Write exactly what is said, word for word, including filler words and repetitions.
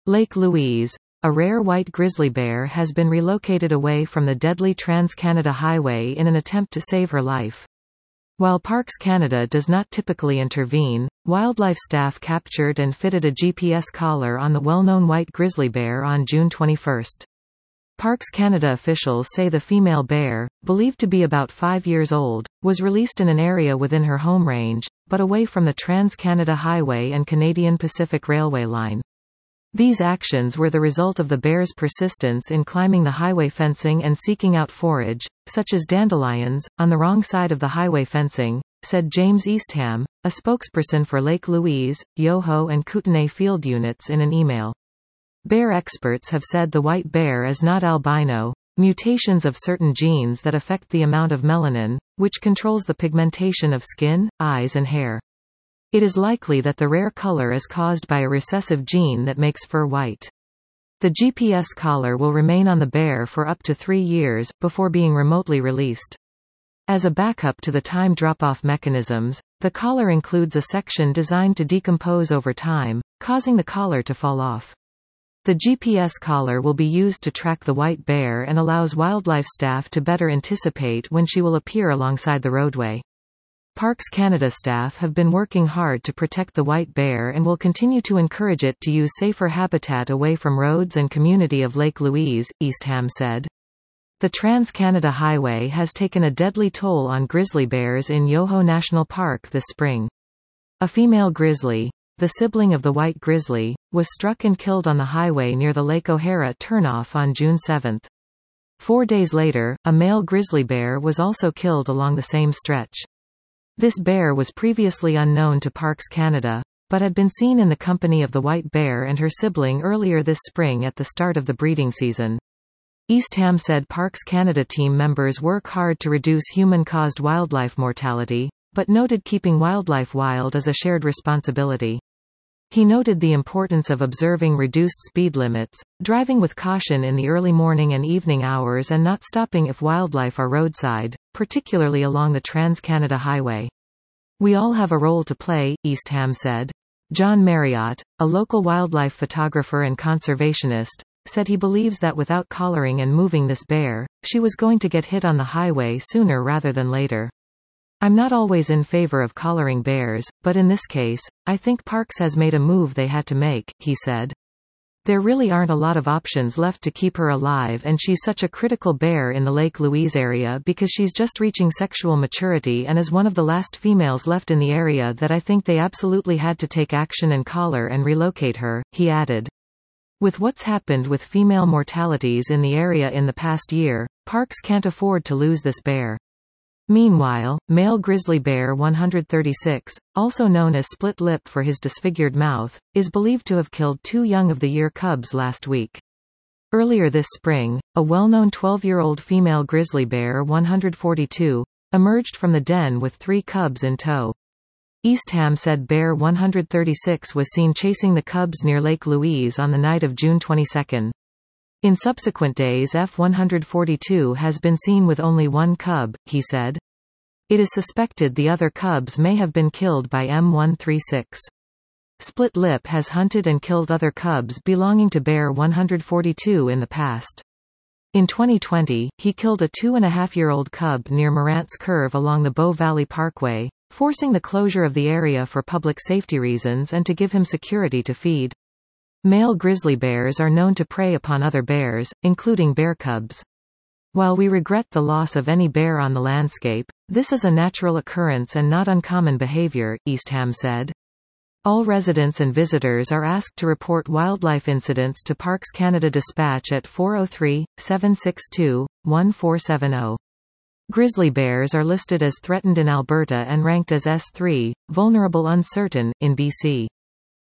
Lake Louise. A rare white grizzly bear has been relocated away from the deadly Trans-Canada Highway in an attempt to save her life. While Parks Canada does not typically intervene, wildlife staff captured and fitted a G P S collar on the well-known white grizzly bear on June twenty-first. Parks Canada officials say the female bear, believed to be about five years old, was released in an area within her home range, but away from the Trans-Canada Highway and Canadian Pacific Railway line. These actions were the result of the bear's persistence in climbing the highway fencing and seeking out forage, such as dandelions, on the wrong side of the highway fencing, said James Eastham, a spokesperson for Lake Louise, Yoho and Kootenay field units in an email. Bear experts have said the white bear is not albino. Mutations of certain genes that affect the amount of melanin, which controls the pigmentation of skin, eyes and hair. It is likely that the rare color is caused by a recessive gene that makes fur white. The G P S collar will remain on the bear for up to three years, before being remotely released. As a backup to the time drop-off mechanisms, the collar includes a section designed to decompose over time, causing the collar to fall off. The G P S collar will be used to track the white bear and allows wildlife staff to better anticipate when she will appear alongside the roadway. Parks Canada staff have been working hard to protect the white bear and will continue to encourage it to use safer habitat away from roads and community of Lake Louise, Eastham said. The Trans-Canada Highway has taken a deadly toll on grizzly bears in Yoho National Park this spring. A female grizzly, the sibling of the white grizzly, was struck and killed on the highway near the Lake O'Hara turnoff on June seventh. Four days later, a male grizzly bear was also killed along the same stretch. This bear was previously unknown to Parks Canada, but had been seen in the company of the white bear and her sibling earlier this spring at the start of the breeding season. Eastham said Parks Canada team members work hard to reduce human-caused wildlife mortality, but noted keeping wildlife wild is a shared responsibility. He noted the importance of observing reduced speed limits, driving with caution in the early morning and evening hours and not stopping if wildlife are roadside, particularly along the Trans-Canada Highway. We all have a role to play, Eastham said. John Marriott, a local wildlife photographer and conservationist, said he believes that without collaring and moving this bear, she was going to get hit on the highway sooner rather than later. I'm not always in favor of collaring bears, but in this case, I think Parks has made a move they had to make, he said. There really aren't a lot of options left to keep her alive, and she's such a critical bear in the Lake Louise area because she's just reaching sexual maturity and is one of the last females left in the area that I think they absolutely had to take action and collar and relocate her, he added. With what's happened with female mortalities in the area in the past year, Parks can't afford to lose this bear. Meanwhile, male grizzly bear one hundred thirty-six, also known as split lip for his disfigured mouth, is believed to have killed two young-of-the-year cubs last week. Earlier this spring, a well-known twelve-year-old female grizzly bear one hundred forty-two, emerged from the den with three cubs in tow. Eastham said bear one hundred thirty-six was seen chasing the cubs near Lake Louise on the night of June twenty-second. In subsequent days F one hundred forty-two has been seen with only one cub, he said. It is suspected the other cubs may have been killed by M one thirty-six. Split lip has hunted and killed other cubs belonging to bear one hundred forty-two in the past. In twenty twenty, he killed a two-and-a-half-year-old cub near Morant's Curve along the Bow Valley Parkway, forcing the closure of the area for public safety reasons and to give him security to feed. Male grizzly bears are known to prey upon other bears, including bear cubs. While we regret the loss of any bear on the landscape, this is a natural occurrence and not uncommon behavior, Eastham said. All residents and visitors are asked to report wildlife incidents to Parks Canada Dispatch at four oh three, seven six two, one four seven oh. Grizzly bears are listed as threatened in Alberta and ranked as S three, vulnerable uncertain, in B C.